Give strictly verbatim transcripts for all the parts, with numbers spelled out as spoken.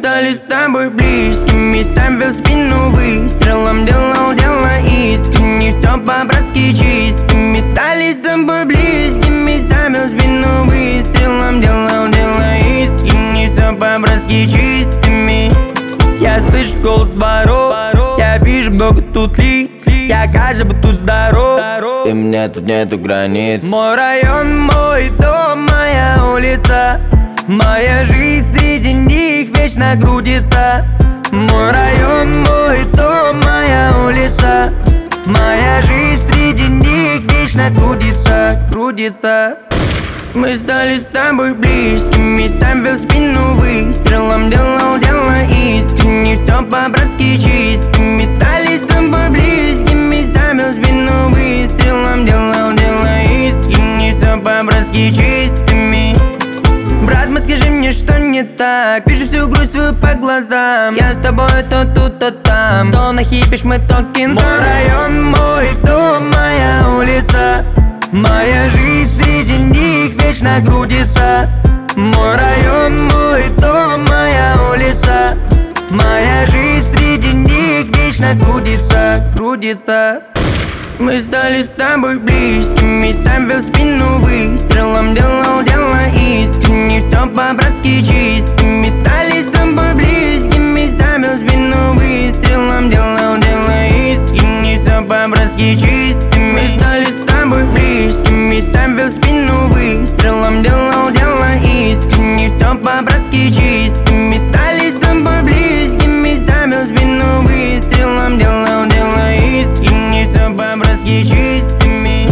стали с тобой близкими, ставил спину выстрелом, делал дело искренне, все по-братски чистыми. Стали с тобой близкими, ставил спину выстрелом, делал дело искренне, все по-братски чистыми. Я слышу голос воров, я вижу много тут лиц, я кажется бы тут здоров. И мне тут нету границ. Мой район, мой дом, моя улица, моя жизнь среди них вечно грудится. Мой район, мой дом, моя улица, моя жизнь среди них вечно грудится, грудится. Мы стали с тобой близкими, ставил спину выстрелом, делал дело искренне, все по-братски чистыми. Стали с тобой близкими, ставил спину выстрелом, делал дело искренне, все по-братски чистыми. Брат, мой, скажи мне, что не так? Вижу всю грусть твою по глазам. Я с тобой то тут, то там, то на хипиш, мы то кино. Мой район, мой дом, моя улица, моя жизнь среди них вечно грудится. Мой район, мой дом, моя улица, моя жизнь среди них вечно грудится, грудится. Мы стали с тобой близкими, ставил спину выстрелом, делал дело искренне, все по-братски чистыми. Стали с тобой близкими, ставил спину выстрелом, делал дело искренне, все по-братски чистыми. Мы стали с тобой близкими, ставил спину выстрелом, делал дело искренне, все по-братски чистыми. Стали с тобой близкими, ставил спину выстрелом, делал дело искренне, все по-братски чистыми.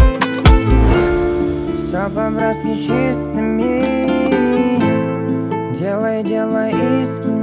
Все по-братски чистыми. Делай, делай искренне.